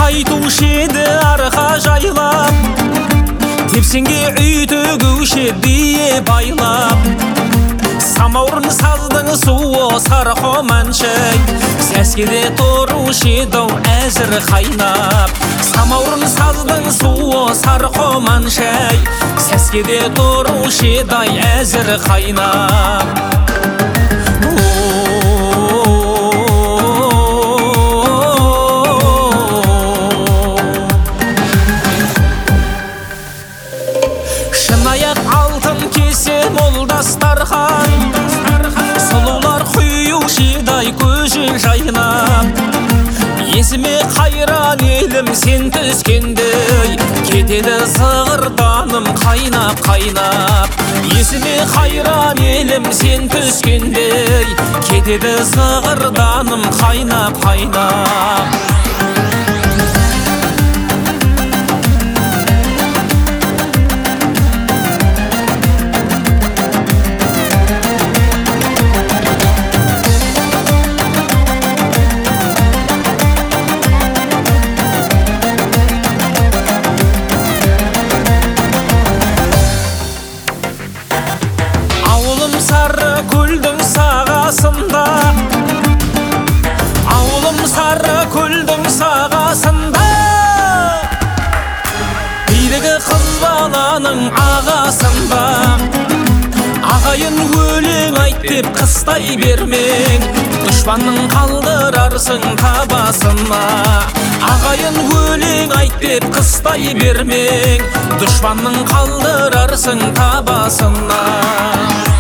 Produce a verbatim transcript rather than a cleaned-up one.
қайтушы еді арқа жайлап, тепсеңге үй төгуші бие байлап. Самаурын саздың суы сарқо маншай, сәскеде тұрушы дау әзір қайнап. Самаурын саздың суы сарқо маншай, сәскеде тұрушы дай әзір қайнап. Шынаяқ алтын кесе мол дастархан, сұлулар құюшыдай көзін жайнап. Есіме қайран елім сен түскендей, кетеді зығырданым қайнап қайнап. Есіме қайран елім сен түскендей, кетеді зығырданым қайнап қайнап. Сары көлдің сағасында, ауылым сары көлдің сағасында, билігі қыз баланың ағасында. Ағайын өлең айт деп қыстай бермең, дұшпанның қалдырарсың табасына. Ағайын өлең айт деп қыстай бермең, дұшпанның қалдырарсың табасына.